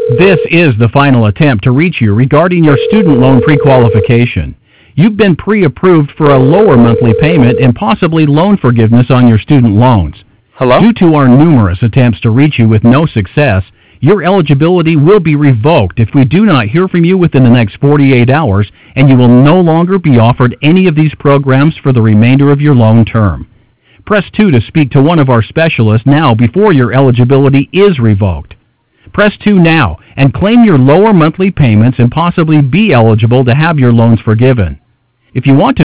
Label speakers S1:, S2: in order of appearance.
S1: This is the final attempt to reach you regarding your student loan pre-qualification. You've been pre-approved for a lower monthly payment and possibly loan forgiveness on your student loans.
S2: Hello?
S1: Due to our numerous attempts to reach you with no success, your eligibility will be revoked if we do not hear from you within the next 48 hours, and you will no longer be offered any of these programs for the remainder of your loan term. Press 2 to speak to one of our specialists now before your eligibility is revoked. Press 2 now and claim your lower monthly payments and possibly be eligible to have your loans forgiven. If you want to